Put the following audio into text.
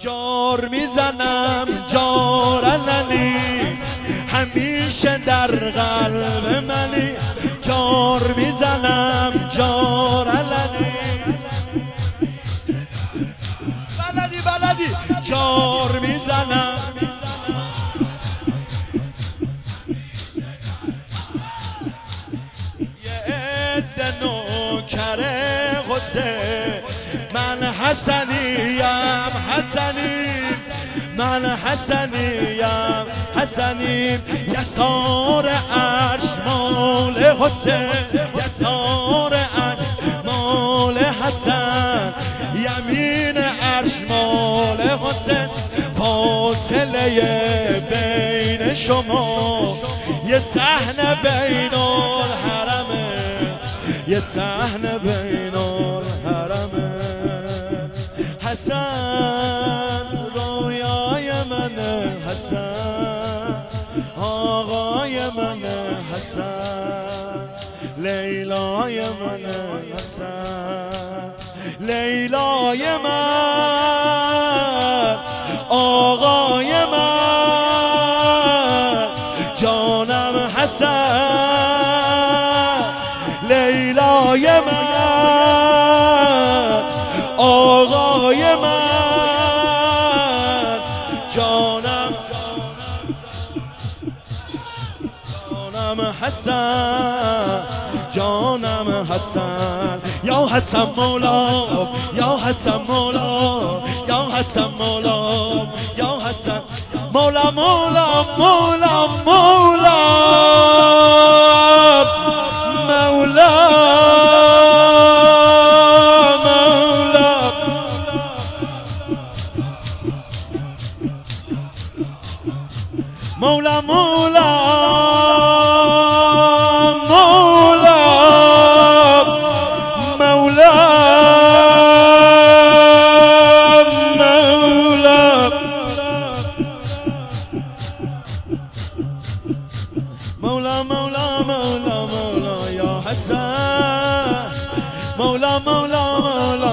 جار میزنم جار علنی، همیشه در قلب منی. جار میزنم جار علنی، بلدی جار میزنم. یه عده نوکر حسین، من حسنیم من حسنیم یسار عرش مال حسین، یسار عرش مال حسن، یمین عرش مال حسین. فاصله بین شما یه صحن بین الحرمه، یه صحن بین الحرمه. حسن رویای منه، حسن آقای منه، حسن لیلای منه، حسن لیلای من، آقای من، جانم حسن لیلای من، آقای من، جانم حسن، جانم حسن. یا حسن مولا، یا حسن مولا، یا حسن مولا، یا حسن مولا، مولا مولا مولا مولا مولا مولا مولا مولا مولا مولا مولا مولا يا حسن، مولا مولا مولا